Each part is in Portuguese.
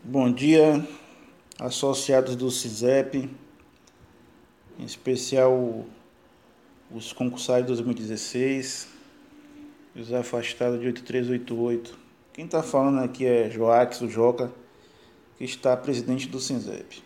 Bom dia, associados do CISEP, em especial os concursados de 2016, os afastados de 8388. Quem está falando aqui é Joaquim, o Joca, que está presidente do CISEP.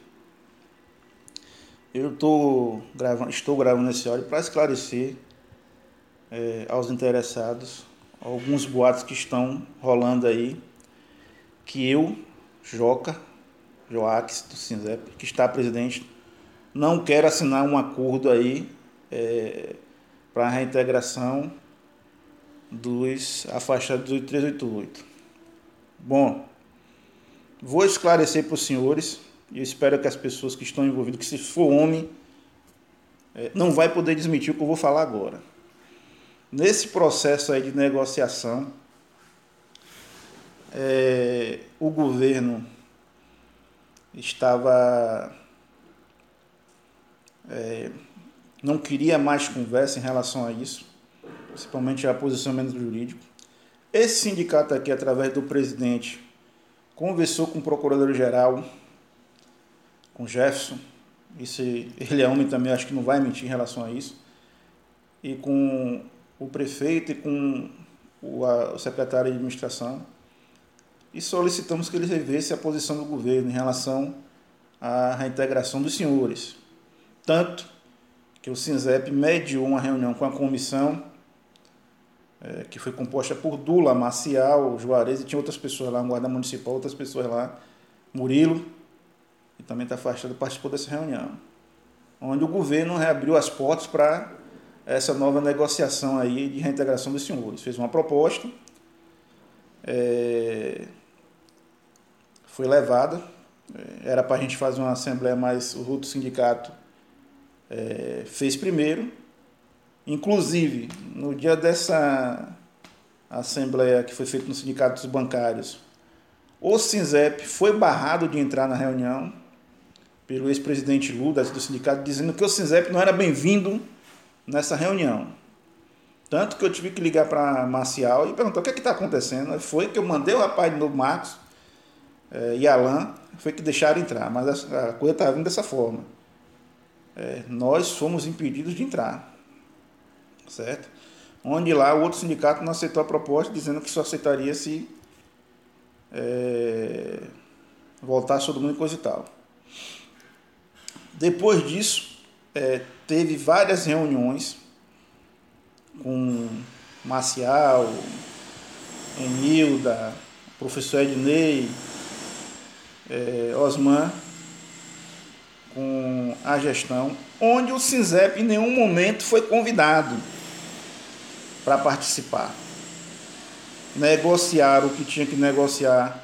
Estou gravando esse áudio para esclarecer aos interessados alguns boatos que estão rolando aí, que eu, Joaquim do CISEP, que está presidente, não quero assinar um acordo aí para a reintegração dos afastados do 388. Bom, vou esclarecer para os senhores e eu espero que as pessoas que estão envolvidas, que se for homem, não vai poder desmentir o que eu vou falar agora. Nesse processo aí de negociação, o governo não queria mais conversa em relação a isso, principalmente a posicionamento jurídico. Esse sindicato aqui, através do presidente, conversou com o procurador-geral, com Jefferson, ele é homem também, acho que não vai mentir em relação a isso, e com o prefeito e com o secretário de administração, e solicitamos que ele revesse a posição do governo em relação à reintegração dos senhores. Tanto que o CISEP mediou uma reunião com a comissão, que foi composta por Dula, Maciel, Juarez, e tinha outras pessoas lá, guarda municipal, outras pessoas lá, Murilo, que também está afastado, participou dessa reunião, onde o governo reabriu as portas para essa nova negociação aí de reintegração dos senhores. Fez uma proposta, foi levada, era para a gente fazer uma assembleia, mas o outro sindicato fez primeiro. Inclusive, no dia dessa assembleia que foi feita no Sindicato dos Bancários, o SINZEP foi barrado de entrar na reunião pelo ex-presidente Lula do sindicato, dizendo que o SINZEP não era bem-vindo nessa reunião. Tanto que eu tive que ligar para Marcial e perguntar o que está acontecendo. Foi que eu mandei o rapaz do Marcos e Alain, foi que deixaram entrar, mas a coisa estava vindo dessa forma. Nós fomos impedidos de entrar, certo? Onde lá o outro sindicato não aceitou a proposta, dizendo que só aceitaria se voltasse todo mundo e coisa e tal. Depois disso, teve várias reuniões com Marcial, Enilda, professor Ednei, Osman, com a gestão, onde o SINZEP em nenhum momento foi convidado para participar. Negociar o que tinha que negociar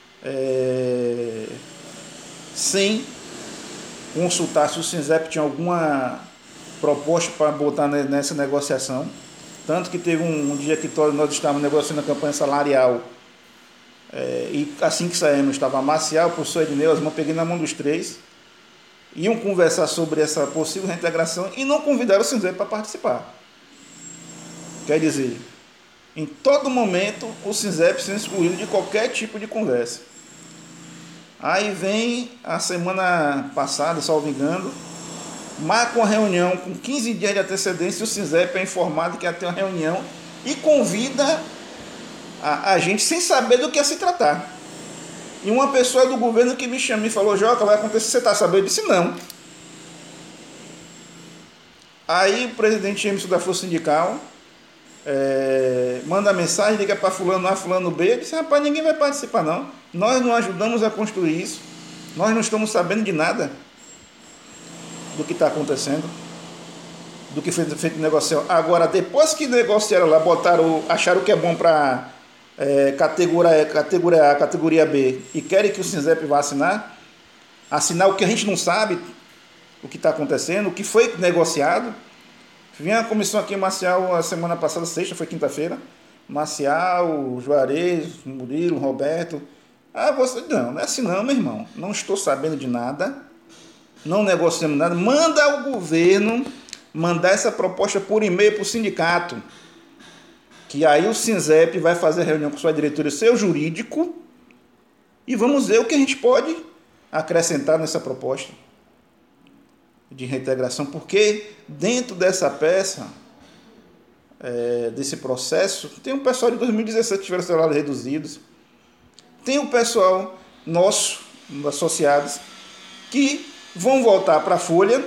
sem consultar se o SINZEP tinha alguma proposta para botar nessa negociação. Tanto que teve um dia que nós estávamos negociando a campanha salarial, e assim que saímos estava Marcial, o professor Ednei, Osman, peguei na mão dos três, iam conversar sobre essa possível reintegração e não convidaram o SINZEP para participar. Quer dizer, em todo momento o SINZEP sendo excluído de qualquer tipo de conversa. Aí vem a semana passada, salvo engano, marca uma reunião com 15 dias de antecedência, o SINZEP é informado que ia ter uma reunião e convida a gente sem saber do que ia se tratar. E uma pessoa do governo que me chamou e falou: Joca, vai acontecer, você está sabendo? Eu disse: não. Aí o presidente Emerson da Força Sindical manda mensagem, liga para fulano A, fulano B. Eu disse: rapaz, ninguém vai participar não. Nós não ajudamos a construir isso. Nós não estamos sabendo de nada do que está acontecendo, do que foi feito negociação. Agora, depois que negociaram lá, acharam que é bom para categoria A, categoria B, e querem que o SINZEP vá assinar o que a gente não sabe, o que está acontecendo, o que foi negociado. Vinha a comissão aqui em Marcial a semana passada, sexta, foi quinta-feira. Marcial, Juarez, Murilo, Roberto. Não é assim não, meu irmão. Não estou sabendo de nada. Não negociamos nada. Manda o governo mandar essa proposta por e-mail para o sindicato. Que aí o SINZEP vai fazer reunião com sua diretoria, seu jurídico, e vamos ver o que a gente pode acrescentar nessa proposta de reintegração, porque dentro dessa peça, desse processo, tem o pessoal de 2017 que tiveram salários reduzidos, tem o pessoal nosso, associados, que vão voltar para a folha,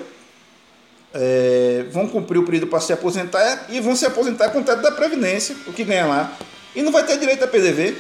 vão cumprir o período para se aposentar e vão se aposentar com o teto da Previdência, o que ganha lá, e não vai ter direito a PDV.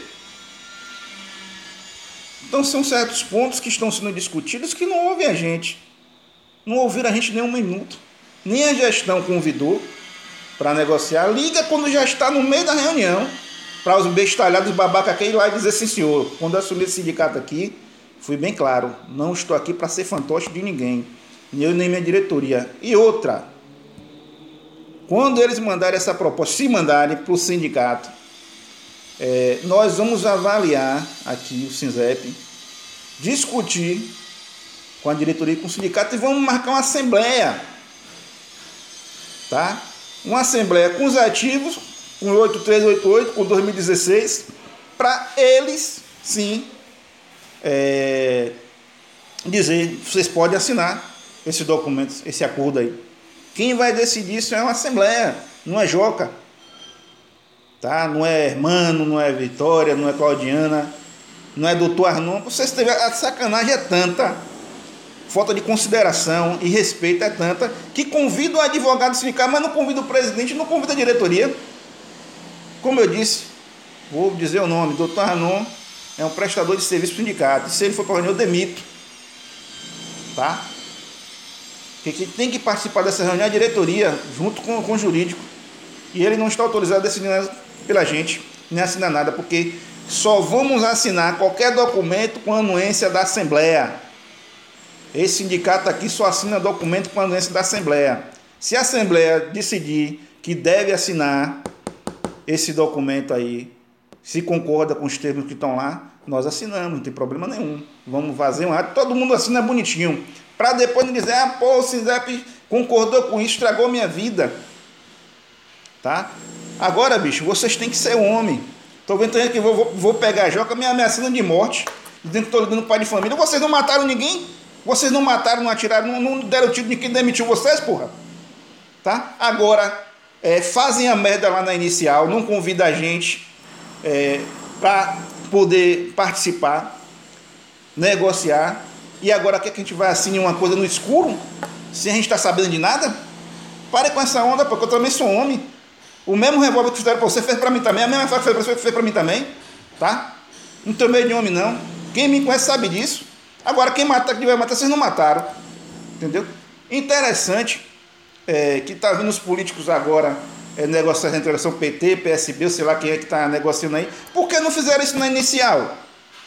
Então são certos pontos que estão sendo discutidos que não ouvem a gente. Não ouviram a gente nem um minuto. Nem a gestão convidou para negociar. Liga quando já está no meio da reunião, para os bestalhados babacas aqui ir lá e dizer: sim, senhor, quando eu assumi esse sindicato aqui, fui bem claro, não estou aqui para ser fantoche de ninguém, nem eu nem minha diretoria. E outra, quando eles mandarem essa proposta, se mandarem para o sindicato, nós vamos avaliar aqui o SINZEP, discutir com a diretoria e com o sindicato e vamos marcar uma assembleia, tá? Uma assembleia com os ativos, com 8388, com 2016, para eles, sim, dizer: vocês podem assinar esse documento, esse acordo aí. Quem vai decidir isso é uma assembleia, não é Joca, tá? Não é Hermano, não é Vitória, não é Claudiana, não é doutor Arnon. Vocês teve, a sacanagem é tanta, falta de consideração e respeito é tanta, que convida o advogado sindical, mas não convida o presidente, não convida a diretoria. Como eu disse, vou dizer o nome: doutor Arnon é um prestador de serviço para o sindicato. Se ele for para a reunião, eu demito, tá? Quem tem que participar dessa reunião é a diretoria, junto com o jurídico. E ele não está autorizado a decidir pela gente, nem assinar nada, porque só vamos assinar qualquer documento com a anuência da Assembleia. Esse sindicato aqui só assina documento com a anuência da Assembleia. Se a Assembleia decidir que deve assinar esse documento aí, se concorda com os termos que estão lá, nós assinamos, não tem problema nenhum. Vamos fazer um ato, todo mundo assina bonitinho, para depois não dizer: o SINZEP concordou com isso, estragou minha vida. Tá? Agora, bicho, vocês têm que ser homem. Estou vendo que vou pegar a Joca me ameaçando de morte, dizendo que estou ligando pai de família. Vocês não mataram ninguém? Vocês não mataram, não atiraram, não deram tiro de quem demitiu vocês, porra? Tá? Agora, fazem a merda lá na inicial, não convida a gente para poder participar, negociar, e agora quer que a gente vai assinar uma coisa no escuro, se a gente está sabendo de nada? Pare com essa onda, porque eu também sou homem. O mesmo revólver que fizeram para você fez para mim também, a mesma faca que fez para mim também, tá? Não tenho medo de homem, não. Quem me conhece sabe disso. Agora, quem matar, que vai matar, vocês não mataram. Entendeu? Interessante que está vindo os políticos agora negociando a integração PT, PSB, sei lá quem é que está negociando aí. Por que não fizeram isso na inicial?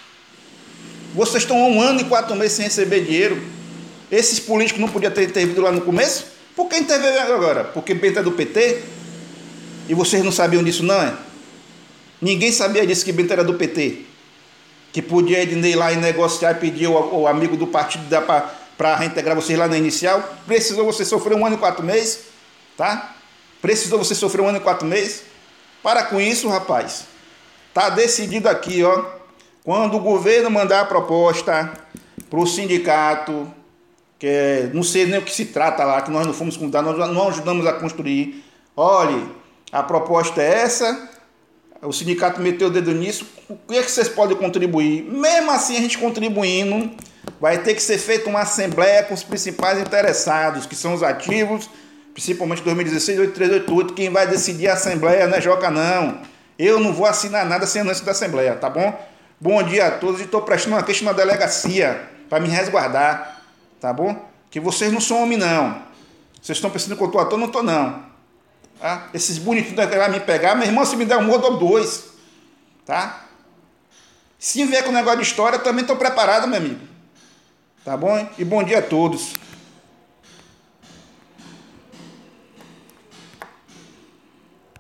Vocês estão há 1 ano e 4 meses sem receber dinheiro. Esses políticos não podiam ter vindo lá no começo? Por que interveio agora? Porque Bento é do PT? E vocês não sabiam disso, não é? Ninguém sabia disso, que Bento era do PT. Que podia ir lá e negociar e pedir o amigo do partido para reintegrar vocês lá na inicial. Precisou você sofrer 1 ano e 4 meses, tá? Precisou você sofrer 1 ano e 4 meses? Para com isso, rapaz. Tá decidido aqui, ó. Quando o governo mandar a proposta para o sindicato, que não sei nem o que se trata lá, que nós não fomos convidados, nós não ajudamos a construir. Olhe, a proposta é essa. O sindicato meteu o dedo nisso, o que é que vocês podem contribuir? Mesmo assim, a gente contribuindo, vai ter que ser feita uma assembleia com os principais interessados, que são os ativos, principalmente 2016, 8388, quem vai decidir a assembleia não é Joca, não. Eu não vou assinar nada sem anúncio da assembleia, tá bom? Bom dia a todos, e estou prestando uma queixa na delegacia, para me resguardar, tá bom? Que vocês não são homem, não. Vocês estão pensando que eu estou à toa, não estou, não. Tá? Esses bonitinhos vai me pegar, meu irmão, se me der um, eu dou 2, tá? Se vier com negócio de história, eu também estou preparado, meu amigo, tá bom? E bom dia a todos.